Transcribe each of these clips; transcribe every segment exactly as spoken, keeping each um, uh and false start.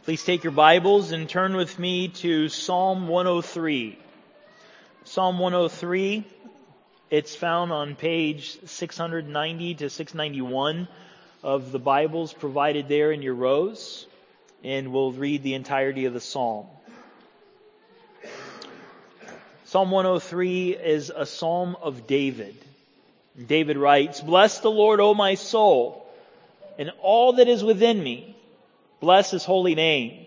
Please take your Bibles and turn with me to Psalm one oh three. Psalm one oh three, it's found on page six ninety to six ninety-one of the Bibles provided there in your rows, and we'll read the entirety of the psalm. Psalm one oh three is a psalm of David. David writes, "Bless the Lord, O my soul, and all that is within me. Bless His holy name.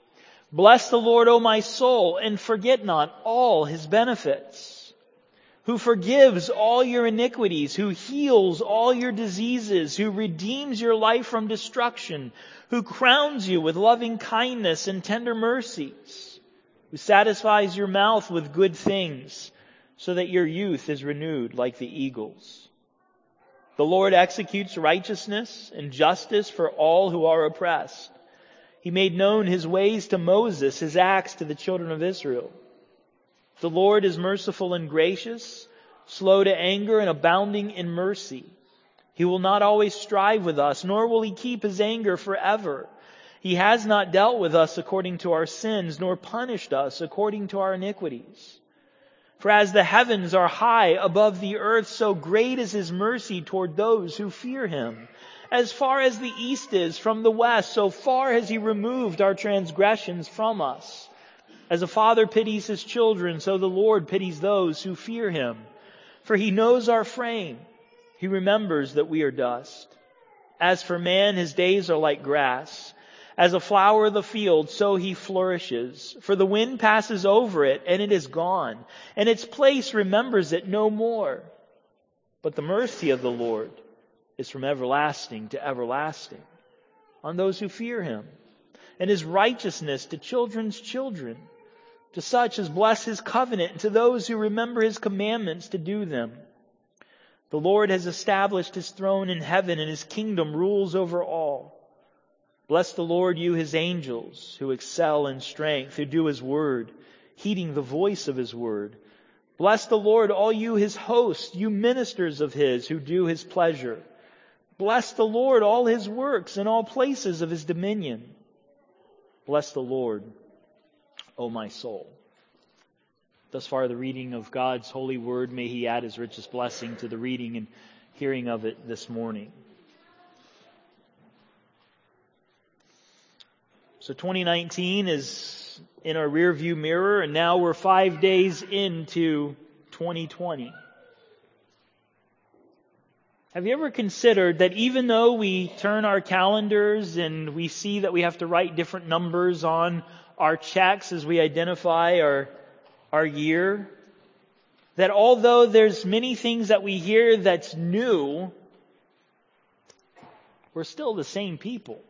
Bless the Lord, O my soul, and forget not all His benefits, who forgives all your iniquities, who heals all your diseases, who redeems your life from destruction, who crowns you with loving kindness and tender mercies, who satisfies your mouth with good things, so that your youth is renewed like the eagles. The Lord executes righteousness and justice for all who are oppressed. He made known His ways to Moses, His acts to the children of Israel. The Lord is merciful and gracious, slow to anger and abounding in mercy. He will not always strive with us, nor will He keep His anger forever. He has not dealt with us according to our sins, nor punished us according to our iniquities. For as the heavens are high above the earth, so great is His mercy toward those who fear Him. As far as the east is from the west, so far has He removed our transgressions from us. As a father pities his children, so the Lord pities those who fear Him. For He knows our frame. He remembers that we are dust. As for man, his days are like grass. As a flower of the field, so he flourishes. For the wind passes over it, and it is gone, and its place remembers it no more. But the mercy of the Lord is from everlasting to everlasting on those who fear Him, and His righteousness to children's children, to such as bless His covenant, and to those who remember His commandments to do them. The Lord has established His throne in heaven, and His kingdom rules over all. Bless the Lord, you His angels, who excel in strength, who do His word, heeding the voice of His word. Bless the Lord, all you His hosts, you ministers of His, who do His pleasure. Bless the Lord, all His works, in all places of His dominion. Bless the Lord, O my soul." Thus far the reading of God's holy word. May He add His richest blessing to the reading and hearing of it this morning. So twenty nineteen is in our rearview mirror, and now we're five days into twenty twenty. Have you ever considered that even though we turn our calendars and we see that we have to write different numbers on our checks as we identify our, our year, that although there's many things that we hear that's new, we're still the same people.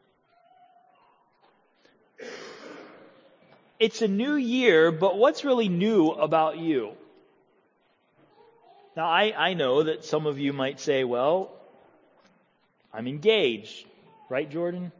It's a new year, but what's really new about you? Now, I, I know that some of you might say, well, I'm engaged. Right, Jordan?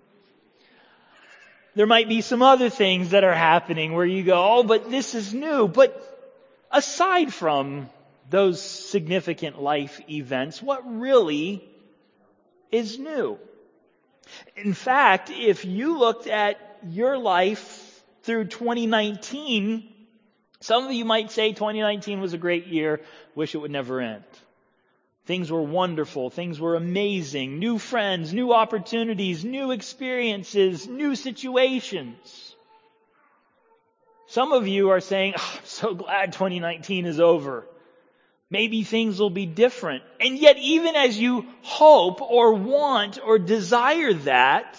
There might be some other things that are happening where you go, oh, but this is new. But aside from those significant life events, what really is new? In fact, if you looked at your life through twenty nineteen, some of you might say twenty nineteen was a great year, wish it would never end. Things were wonderful, things were amazing, new friends, new opportunities, new experiences, new situations. Some of you are saying, oh, I'm so glad twenty nineteen is over. Maybe things will be different. And yet even as you hope or want or desire that,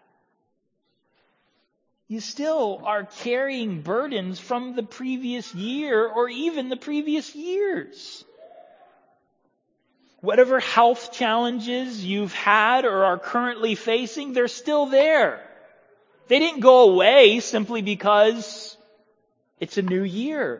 you still are carrying burdens from the previous year or even the previous years. Whatever health challenges you've had or are currently facing, they're still there. They didn't go away simply because it's a new year.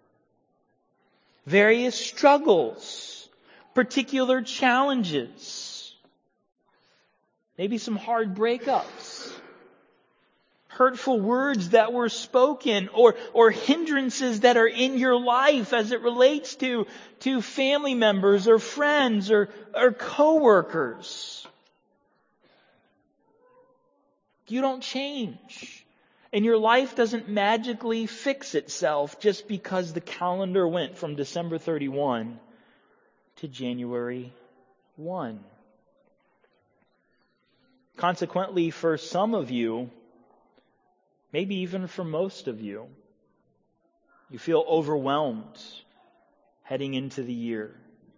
Various struggles, particular challenges, maybe some hard breakups, hurtful words that were spoken, or, or hindrances that are in your life as it relates to, to family members or friends or, or coworkers. You don't change. And your life doesn't magically fix itself just because the calendar went from December thirty-first to January first. Consequently, for some of you, maybe even for most of you, you feel overwhelmed heading into the year.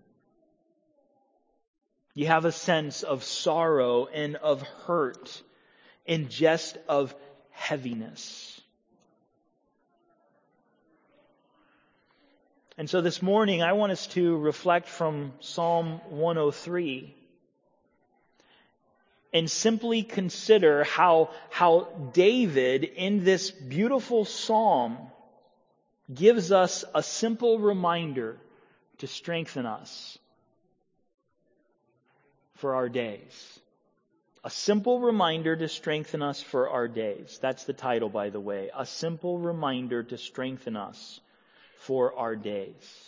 You have a sense of sorrow and of hurt and just of heaviness. And so this morning I want us to reflect from Psalm one oh three and simply consider how, how David in this beautiful psalm gives us a simple reminder to strengthen us for our days. A simple reminder to strengthen us for our days. That's the title, by the way. A simple reminder to strengthen us for our days.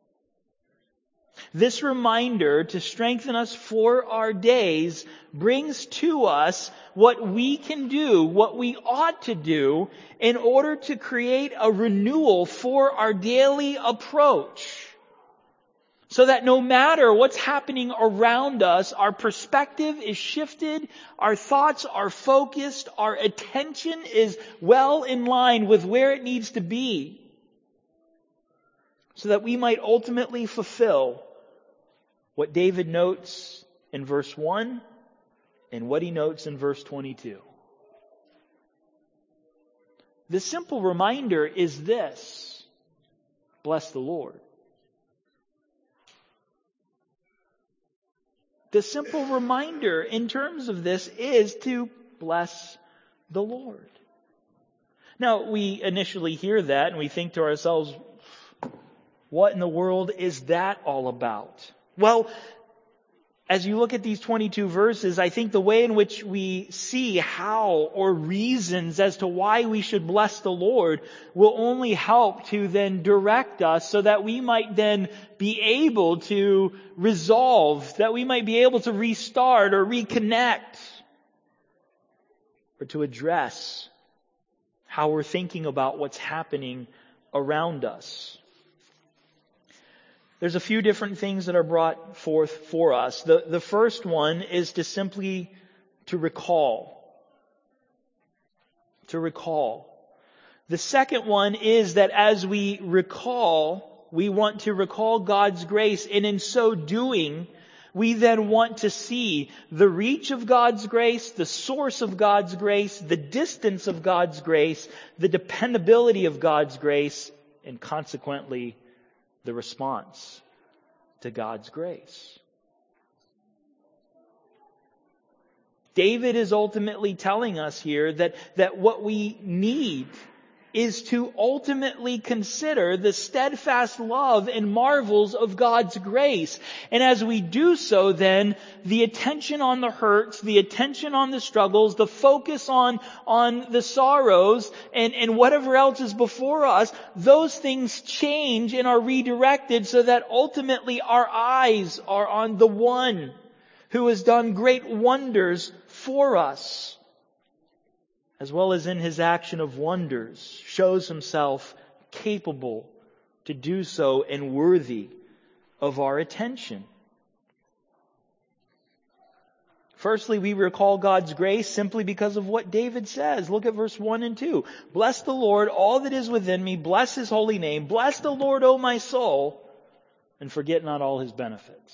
This reminder to strengthen us for our days brings to us what we can do, what we ought to do in order to create a renewal for our daily approach. So that no matter what's happening around us, our perspective is shifted, our thoughts are focused, our attention is well in line with where it needs to be, so that we might ultimately fulfill what David notes in verse one and what he notes in verse twenty-two. The simple reminder is this: bless the Lord. The simple reminder in terms of this is to bless the Lord. Now, we initially hear that and we think to ourselves, what in the world is that all about? Well, as you look at these twenty-two verses, I think the way in which we see how or reasons as to why we should bless the Lord will only help to then direct us so that we might then be able to resolve, that we might be able to restart or reconnect, or to address how we're thinking about what's happening around us. There's a few different things that are brought forth for us. The, the first one is to simply to recall. To recall. The second one is that as we recall, we want to recall God's grace, and in so doing, we then want to see the reach of God's grace, the source of God's grace, the distance of God's grace, the dependability of God's grace, and consequently, the response to God's grace. David is ultimately telling us here that, that what we need is to ultimately consider the steadfast love and marvels of God's grace. And as we do so, then, the attention on the hurts, the attention on the struggles, the focus on, on the sorrows, and, and whatever else is before us, those things change and are redirected so that ultimately our eyes are on the one who has done great wonders for us, as well as in His action of wonders, shows Himself capable to do so and worthy of our attention. Firstly, we recall God's grace simply because of what David says. Look at verse one and two. Bless the Lord, all that is within me. Bless His holy name. Bless the Lord, O my soul, and forget not all His benefits.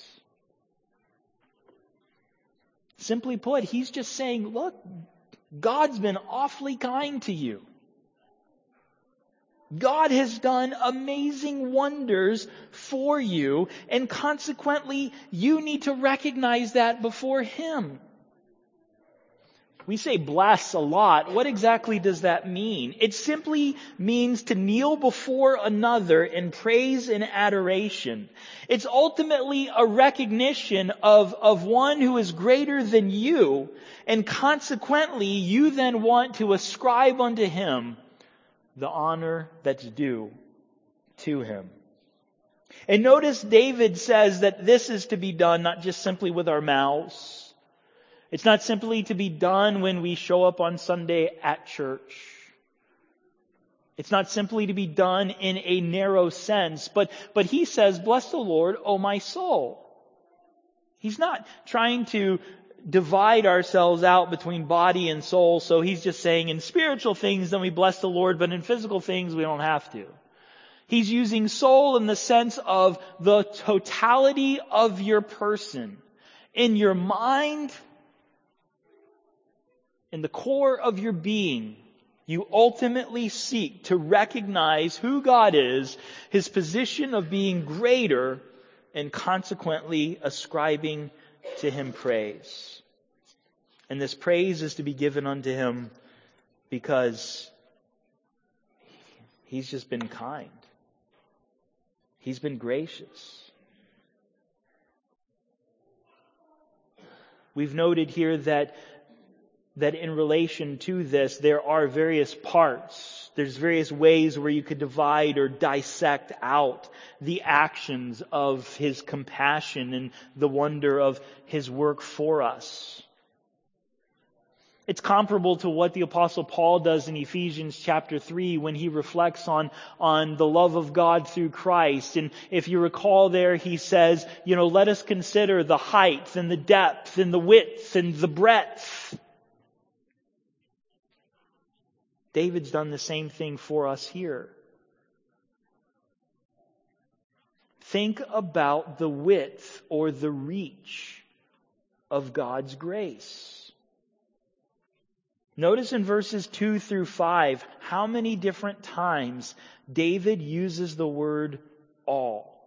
Simply put, he's just saying, look, God's been awfully kind to you. God has done amazing wonders for you, and consequently, you need to recognize that before Him. We say bless a lot. What exactly does that mean? It simply means to kneel before another in praise and adoration. It's ultimately a recognition of, of one who is greater than you, and consequently, you then want to ascribe unto Him the honor that's due to Him. And notice David says that this is to be done not just simply with our mouths, It's not simply to be done when we show up on Sunday at church. It's not simply to be done in a narrow sense, but, but he says, bless the Lord, O my soul. He's not trying to divide ourselves out between body and soul, so he's just saying in spiritual things then we bless the Lord, but in physical things we don't have to. He's using soul in the sense of the totality of your person. In your mind, in the core of your being, you ultimately seek to recognize who God is, His position of being greater, and consequently ascribing to Him praise. And this praise is to be given unto Him because He's just been kind. He's been gracious. We've noted here that that in relation to this, there are various parts. There's various ways where you could divide or dissect out the actions of His compassion and the wonder of His work for us. It's comparable to what the Apostle Paul does in Ephesians chapter three when he reflects on, on the love of God through Christ. And if you recall there, he says, you know, let us consider the height and the depth and the width and the breadth. David's done the same thing for us here. Think about the width or the reach of God's grace. Notice in verses two through five how many different times David uses the word all.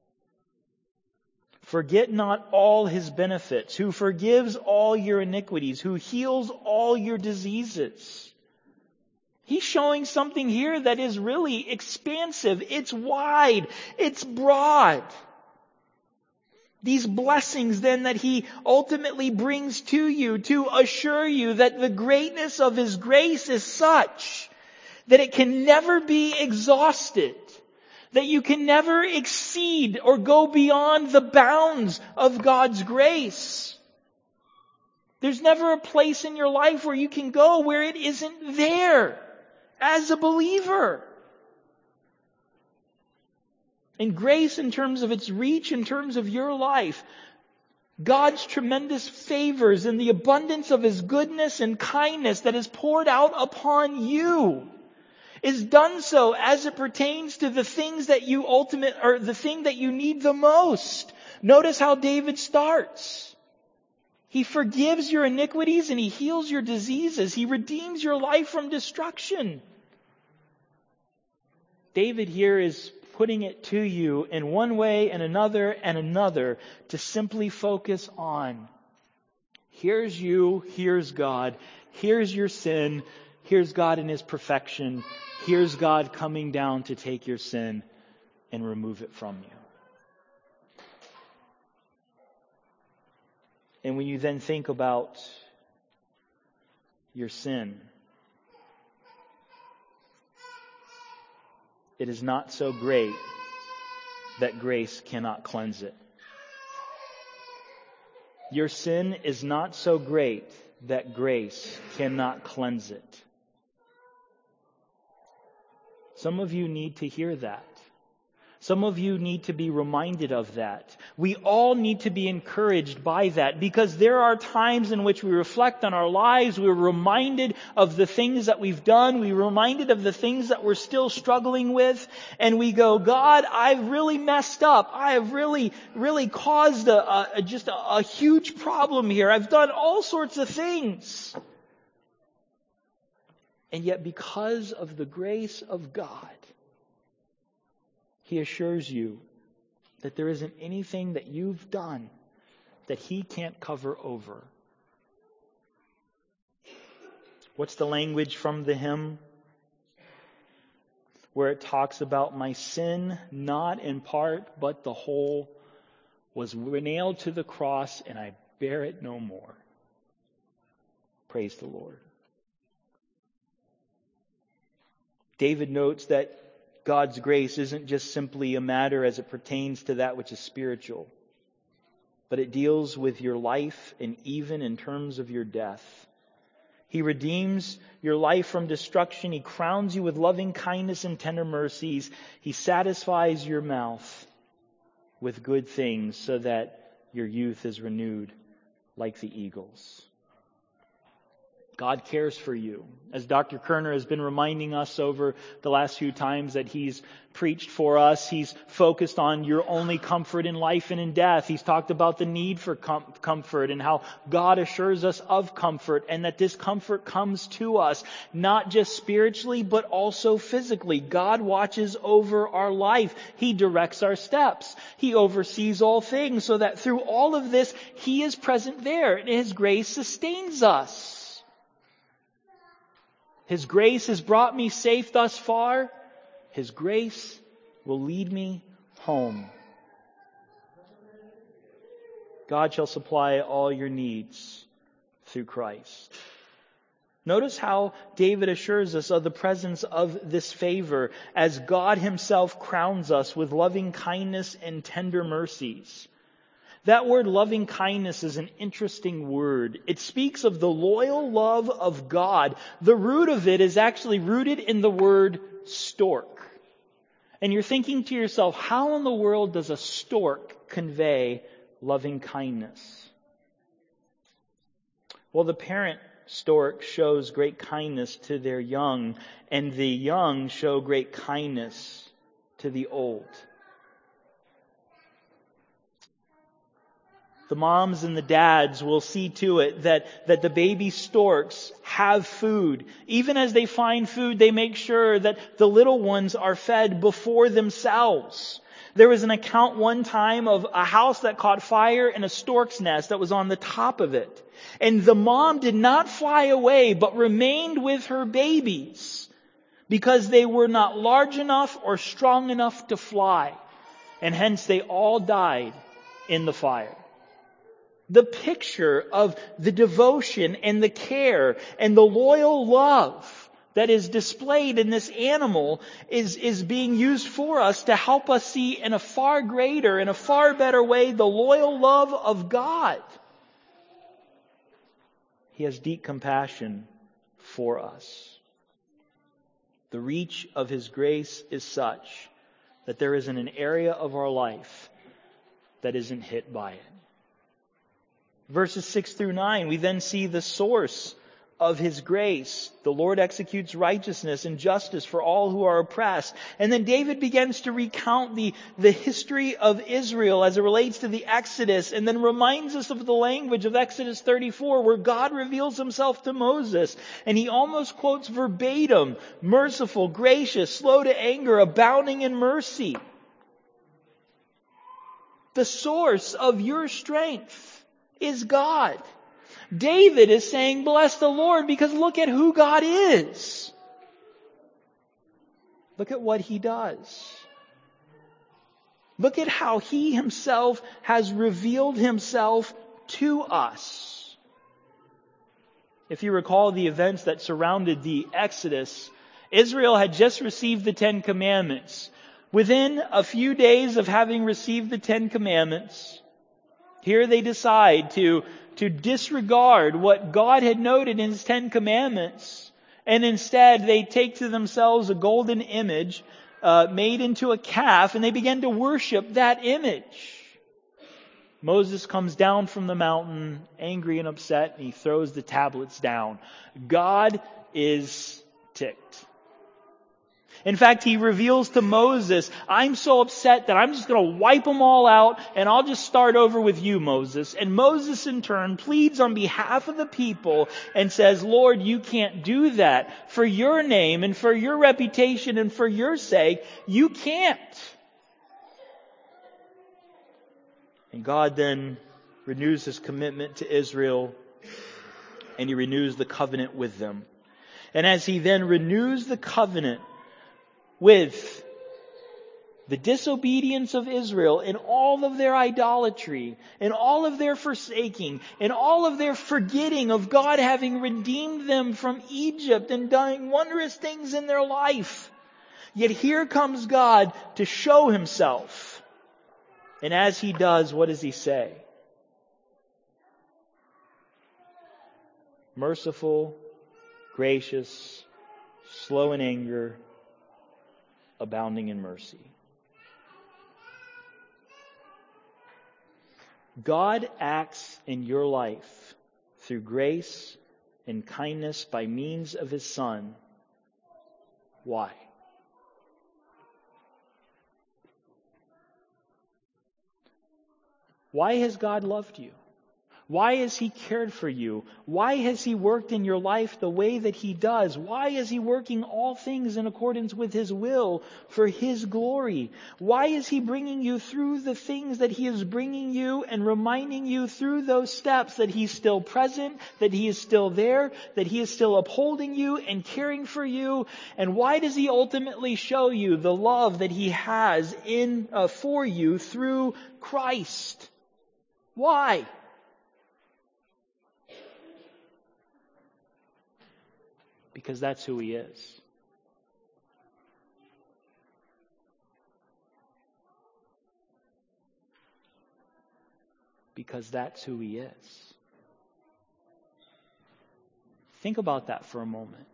Forget not all His benefits, who forgives all your iniquities, who heals all your diseases. He's showing something here that is really expansive. It's wide. It's broad. These blessings then that He ultimately brings to you to assure you that the greatness of His grace is such that it can never be exhausted, that you can never exceed or go beyond the bounds of God's grace. There's never a place in your life where you can go where it isn't there as a believer. And grace in terms of its reach, in terms of your life, God's tremendous favors and the abundance of His goodness and kindness that is poured out upon you is done so as it pertains to the things that you ultimate, or the thing that you need the most. Notice how David starts. He forgives your iniquities and He heals your diseases. He redeems your life from destruction. David here is putting it to you in one way and another and another to simply focus on, here's you, here's God, here's your sin, here's God in His perfection, here's God coming down to take your sin and remove it from you. And when you then think about your sin, it is not so great that grace cannot cleanse it. Your sin is not so great that grace cannot cleanse it. Some of you need to hear that. Some of you need to be reminded of that. We all need to be encouraged by that, because there are times in which we reflect on our lives, we're reminded of the things that we've done, we're reminded of the things that we're still struggling with, and we go, God, I've really messed up. I have really, really caused a, a just a, a huge problem here. I've done all sorts of things. And yet because of the grace of God, He assures you that there isn't anything that you've done that He can't cover over. What's the language from the hymn where it talks about my sin, not in part, but the whole, was nailed to the cross and I bear it no more. Praise the Lord. David notes that God's grace isn't just simply a matter as it pertains to that which is spiritual, but it deals with your life and even in terms of your death. He redeems your life from destruction. He crowns you with loving kindness and tender mercies. He satisfies your mouth with good things so that your youth is renewed like the eagles. God cares for you. As Doctor Kerner has been reminding us over the last few times that he's preached for us, he's focused on your only comfort in life and in death. He's talked about the need for com- comfort and how God assures us of comfort, and that this comfort comes to us not just spiritually but also physically. God watches over our life. He directs our steps. He oversees all things so that through all of this, He is present there and His grace sustains us. His grace has brought me safe thus far. His grace will lead me home. God shall supply all your needs through Christ. Notice how David assures us of the presence of this favor as God Himself crowns us with loving kindness and tender mercies. That word loving kindness is an interesting word. It speaks of the loyal love of God. The root of it is actually rooted in the word stork. And you're thinking to yourself, how in the world does a stork convey loving kindness? Well, the parent stork shows great kindness to their young, and the young show great kindness to the old. The moms and the dads will see to it that, that the baby storks have food. Even as they find food, they make sure that the little ones are fed before themselves. There was an account one time of a house that caught fire and a stork's nest that was on the top of it. And the mom did not fly away, but remained with her babies because they were not large enough or strong enough to fly. And hence they all died in the fire. The picture of the devotion and the care and the loyal love that is displayed in this animal is, is being used for us to help us see in a far greater, in a far better way, the loyal love of God. He has deep compassion for us. The reach of His grace is such that there isn't an area of our life that isn't hit by it. Verses six through nine, we then see the source of His grace. The Lord executes righteousness and justice for all who are oppressed. And then David begins to recount the, the history of Israel as it relates to the Exodus, and then reminds us of the language of Exodus thirty-four, where God reveals Himself to Moses. And he almost quotes verbatim, merciful, gracious, slow to anger, abounding in mercy. The source of your strength is God. David is saying, bless the Lord, because look at who God is. Look at what He does. Look at how He Himself has revealed Himself to us. If you recall the events that surrounded the Exodus, Israel had just received the Ten Commandments. Within a few days of having received the Ten Commandments, here they decide to, to disregard what God had noted in His Ten Commandments, and instead they take to themselves a golden image uh, made into a calf, and they begin to worship that image. Moses comes down from the mountain, angry and upset, and he throws the tablets down. God is ticked. In fact, He reveals to Moses, I'm so upset that I'm just going to wipe them all out and I'll just start over with you, Moses. And Moses in turn pleads on behalf of the people and says, Lord, you can't do that. For your name and for your reputation and for your sake, you can't. And God then renews His commitment to Israel, and He renews the covenant with them. And as He then renews the covenant with the disobedience of Israel in all of their idolatry, in all of their forsaking, in all of their forgetting of God having redeemed them from Egypt and done wondrous things in their life. Yet here comes God to show Himself. And as He does, what does He say? merciful, gracious, slow in anger, abounding in mercy. God acts in your life through grace and kindness by means of His Son. Why? Why has God loved you? Why has He cared for you? Why has He worked in your life the way that He does? Why is He working all things in accordance with His will for His glory? Why is He bringing you through the things that He is bringing you and reminding you through those steps that He's still present, that He is still there, that He is still upholding you and caring for you? And why does He ultimately show you the love that He has in uh, for you through Christ? Why? Because that's who He is. Because that's who He is. Think about that for a moment.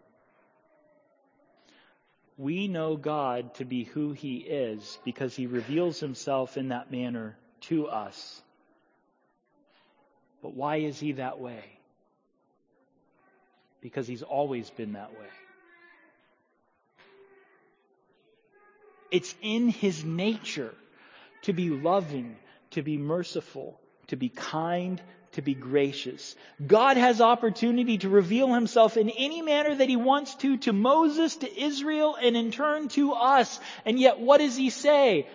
We know God to be who He is because He reveals Himself in that manner to us. But why is He that way? Because He's always been that way. It's in His nature to be loving, to be merciful, to be kind, to be gracious. God has opportunity to reveal Himself in any manner that He wants to, to Moses, to Israel, and in turn to us. And yet what does He say?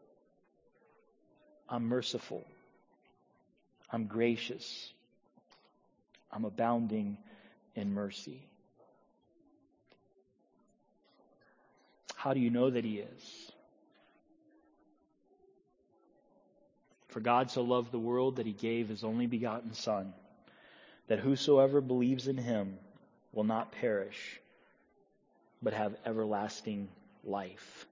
I'm merciful. I'm gracious. I'm abounding in mercy. How do you know that He is? For God so loved the world that He gave His only begotten Son, that whosoever believes in Him will not perish, but have everlasting life.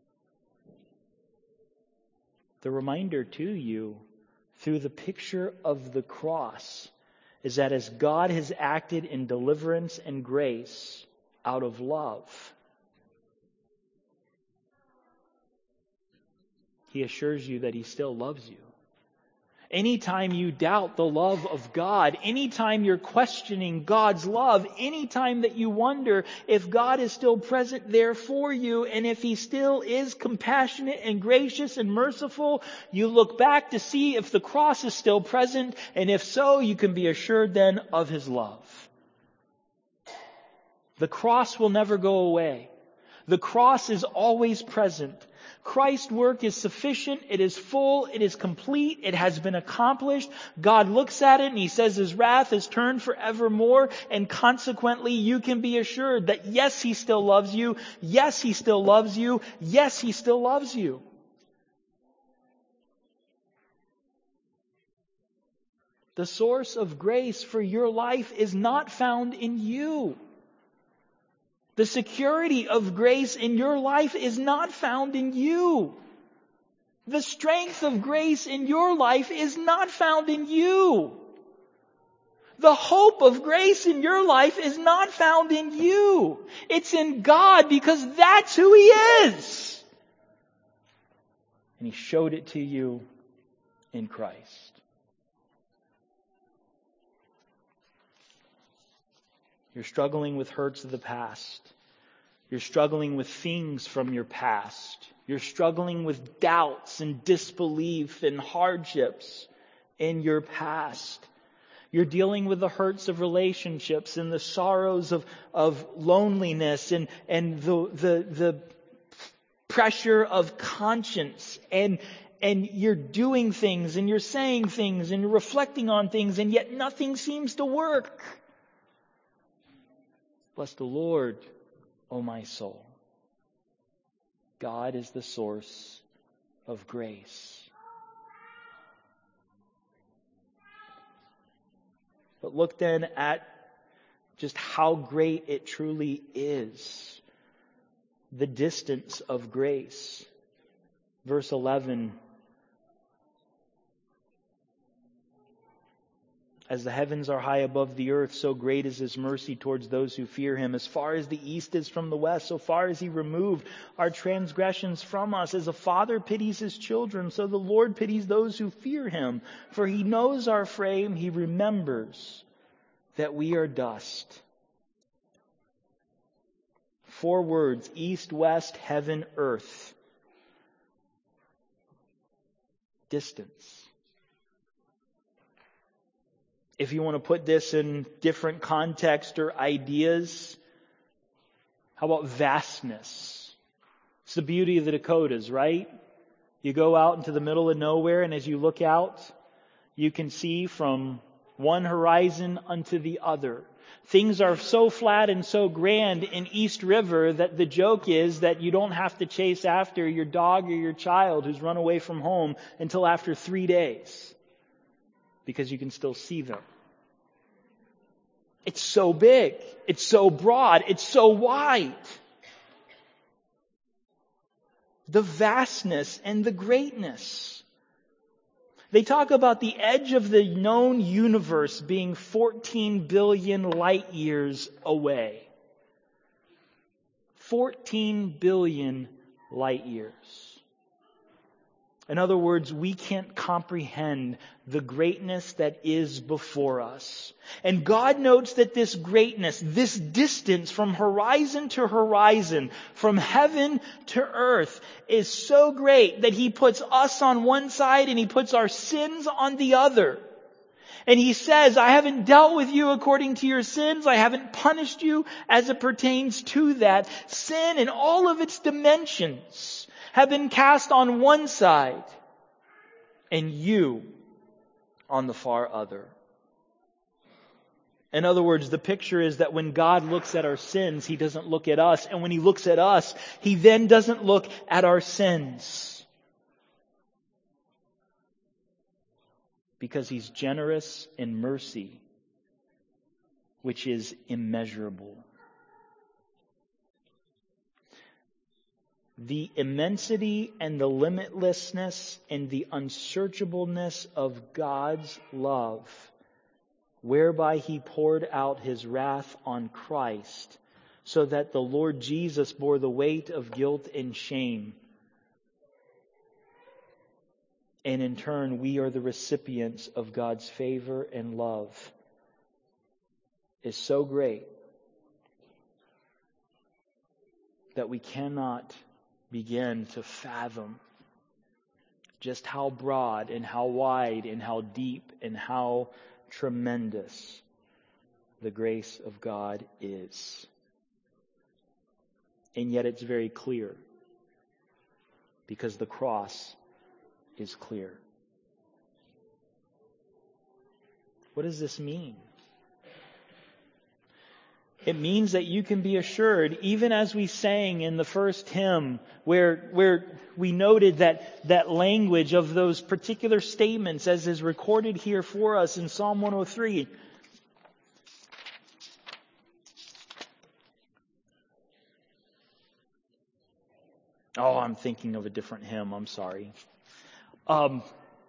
The reminder to you through the picture of the cross is that as God has acted in deliverance and grace out of love, He assures you that He still loves you. Anytime you doubt the love of God, anytime you're questioning God's love, anytime that you wonder if God is still present there for you and if He still is compassionate and gracious and merciful, you look back to see if the cross is still present, and if so, you can be assured then of His love. The cross will never go away. The cross is always present. Christ's work is sufficient, it is full, it is complete, it has been accomplished. God looks at it and He says His wrath is turned forevermore, and consequently you can be assured that yes, He still loves you, yes, He still loves you, yes, He still loves you. The source of grace for your life is not found in you. The security of grace in your life is not found in you. The strength of grace in your life is not found in you. The hope of grace in your life is not found in you. It's in God, because that's who He is. And He showed it to you in Christ. You're struggling with hurts of the past. You're struggling with things from your past. You're struggling with doubts and disbelief and hardships in your past. You're dealing with the hurts of relationships and the sorrows of, of loneliness and, and the, the, the pressure of conscience. And, and you're doing things and you're saying things and you're reflecting on things, and yet nothing seems to work. Bless the Lord, O my soul. God is the source of grace. But look then at just how great it truly is. The distance of grace. Verse eleven. As the heavens are high above the earth, so great is His mercy towards those who fear Him. As far as the east is from the west, so far as He removed our transgressions from us. As a father pities his children, so the Lord pities those who fear Him. For He knows our frame, He remembers that we are dust. Four words: east, west, heaven, earth. Distance. If you want to put this in different context or ideas, how about vastness? It's the beauty of the Dakotas, right? You go out into the middle of nowhere, and as you look out, you can see from one horizon unto the other. Things are so flat and so grand in East River that the joke is that you don't have to chase after your dog or your child who's run away from home until after three days. Because you can still see them. It's so big. It's so broad. It's so wide. The vastness and the greatness. They talk about the edge of the known universe being fourteen billion light years away. fourteen billion light years. In other words, we can't comprehend the greatness that is before us. And God notes that this greatness, this distance from horizon to horizon, from heaven to earth, is so great that He puts us on one side and He puts our sins on the other. And He says, I haven't dealt with you according to your sins. I haven't punished you as it pertains to that. Sin in all of its dimensions have been cast on one side, and you on the far other. In other words, the picture is that when God looks at our sins, He doesn't look at us. And when He looks at us, He then doesn't look at our sins. Because He's generous in mercy, which is immeasurable. The immensity and the limitlessness and the unsearchableness of God's love, whereby He poured out His wrath on Christ, so that the Lord Jesus bore the weight of guilt and shame. And in turn, we are the recipients of God's favor and love, is so great that we cannot begin to fathom just how broad and how wide and how deep and how tremendous the grace of God is. And yet it's very clear, because the cross is clear. What does this mean? It means that you can be assured, even as we sang in the first hymn, where where we noted that, that language of those particular statements as is recorded here for us in Psalm one oh three. Oh, I'm thinking of a different hymn. I'm sorry. Um,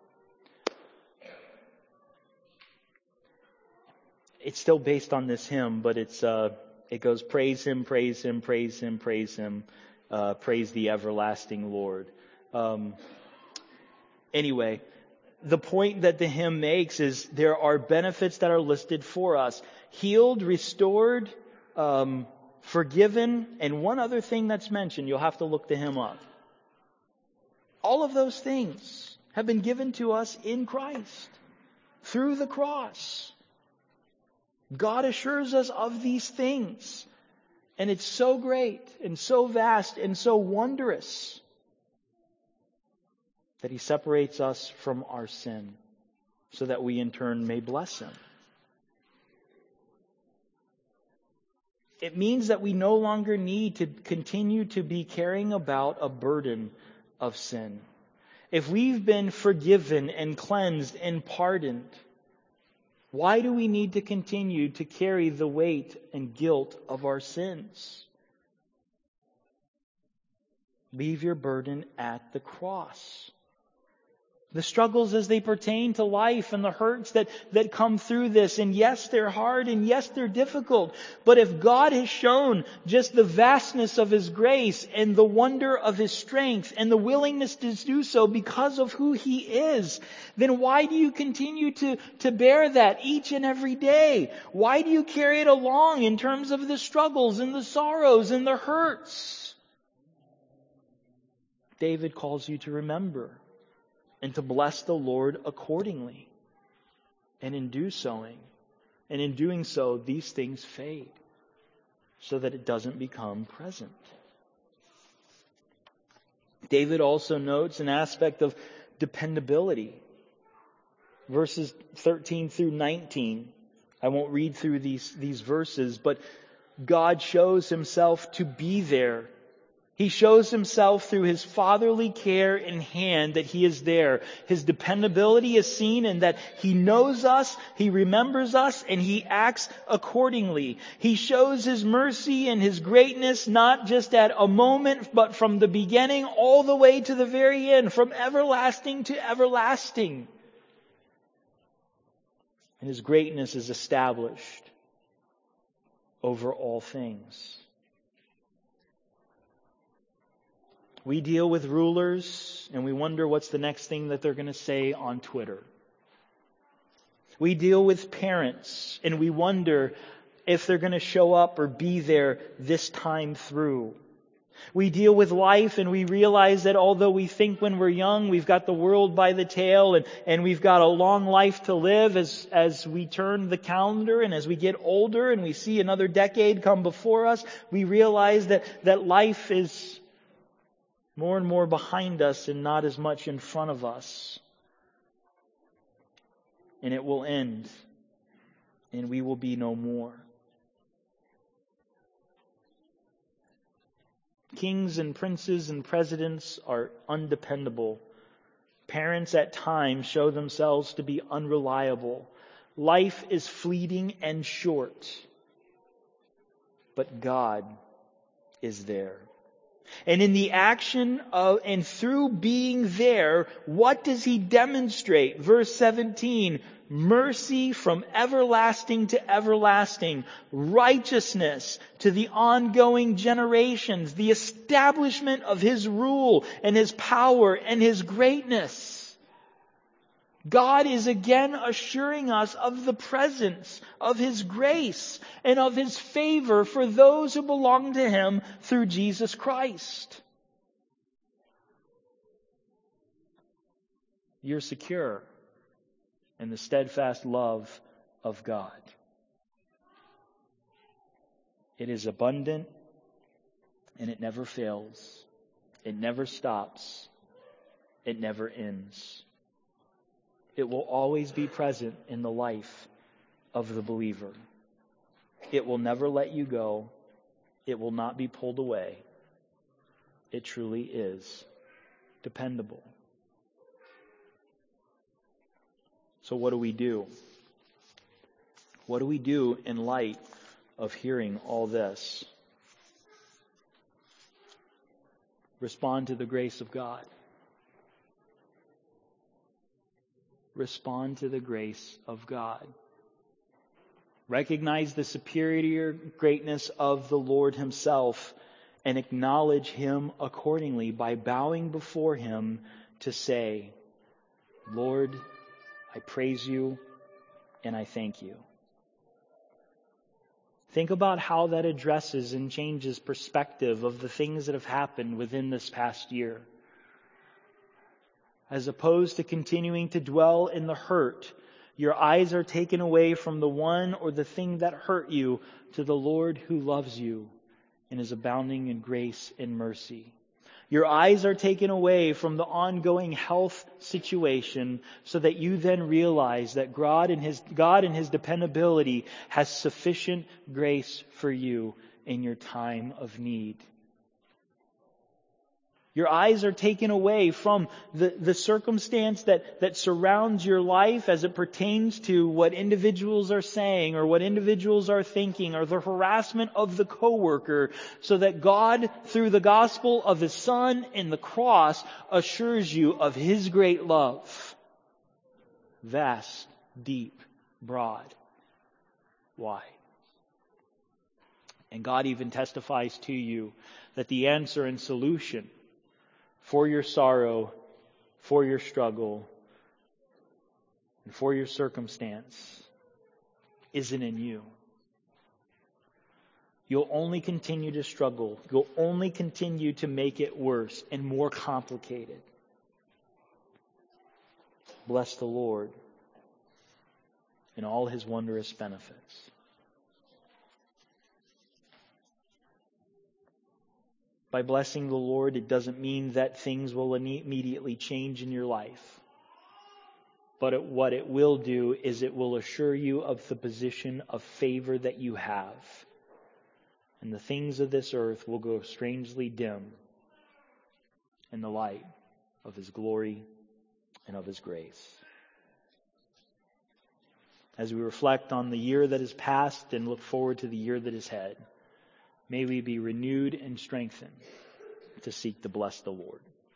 it's still based on this hymn, but it's uh, it goes, praise Him, praise Him, praise Him, praise Him, uh, praise the everlasting Lord. Um, anyway, the point that the hymn makes is there are benefits that are listed for us: healed, restored, um, forgiven, and one other thing that's mentioned. You'll have to look the hymn up. All of those things have been given to us in Christ through the cross. God assures us of these things. And it's so great and so vast and so wondrous that He separates us from our sin so that we in turn may bless Him. It means that we no longer need to continue to be carrying about a burden of sin. If we've been forgiven and cleansed and pardoned, why do we need to continue to carry the weight and guilt of our sins? Leave your burden at the cross. The struggles as they pertain to life and the hurts that, that come through this. And yes, they're hard and yes, they're difficult. But if God has shown just the vastness of His grace and the wonder of His strength and the willingness to do so because of who He is, then why do you continue to, to bear that each and every day? Why do you carry it along in terms of the struggles and the sorrows and the hurts? David calls you to remember and to bless the Lord accordingly. And in do sowing, and in doing so, these things fade so that it doesn't become present. David also notes an aspect of dependability. Verses thirteen through nineteen. I won't read through these, these verses, but God shows Himself to be there. He shows Himself through His fatherly care and hand that He is there. His dependability is seen in that He knows us, He remembers us, and He acts accordingly. He shows His mercy and His greatness not just at a moment, but from the beginning all the way to the very end, from everlasting to everlasting. And His greatness is established over all things. We deal with rulers and we wonder what's the next thing that they're going to say on Twitter. We deal with parents and we wonder if they're going to show up or be there this time through. We deal with life and we realize that although we think when we're young we've got the world by the tail and, and we've got a long life to live, as, as we turn the calendar and as we get older and we see another decade come before us, we realize that, that life is more and more behind us and not as much in front of us. And it will end. And we will be no more. Kings and princes and presidents are undependable. Parents at times show themselves to be unreliable. Life is fleeting and short. But God is there. And in the action of, and through being there, what does He demonstrate? Verse seventeen, mercy from everlasting to everlasting, righteousness to the ongoing generations, the establishment of His rule and His power and His greatness. God is again assuring us of the presence of His grace and of His favor for those who belong to Him through Jesus Christ. You're secure in the steadfast love of God. It is abundant and it never fails. It never stops. It never ends. It will always be present in the life of the believer. It will never let you go. It will not be pulled away. It truly is dependable. So what do we do? What do we do in light of hearing all this? Respond to the grace of God. Respond to the grace of God. Recognize the superior greatness of the Lord Himself and acknowledge Him accordingly by bowing before Him to say, Lord, I praise You and I thank You. Think about how that addresses and changes perspective of the things that have happened within this past year. As opposed to continuing to dwell in the hurt, your eyes are taken away from the one or the thing that hurt you to the Lord who loves you and is abounding in grace and mercy. Your eyes are taken away from the ongoing health situation so that you then realize that God and His, God and His dependability has sufficient grace for you in your time of need. Your eyes are taken away from the, the circumstance that, that surrounds your life as it pertains to what individuals are saying or what individuals are thinking or the harassment of the coworker, so that God, through the gospel of His Son and the cross, assures you of His great love. Vast, deep, broad, wide. And God even testifies to you that the answer and solution for your sorrow, for your struggle, and for your circumstance isn't in you. You'll only continue to struggle. You'll only continue to make it worse and more complicated. Bless the Lord in all His wondrous benefits. By blessing the Lord, it doesn't mean that things will immediately change in your life. But it, what it will do is it will assure you of the position of favor that you have. And the things of this earth will go strangely dim in the light of His glory and of His grace. As we reflect on the year that is past and look forward to the year that is ahead, may we be renewed and strengthened to seek to bless the Lord.